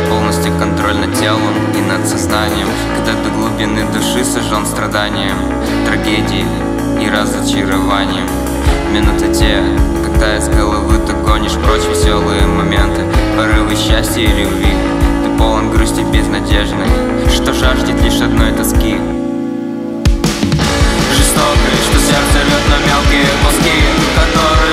полностью контроль над телом и над сознанием, когда до глубины души сожжен страданием, трагедией и разочарованием. Минуты те, когда из головы ты гонишь прочь веселые моменты, порывы счастья и любви. Ты полон грусти безнадежной, что жаждет лишь одной тоски. Жестокой, что сердце рвет на мелкие куски, которые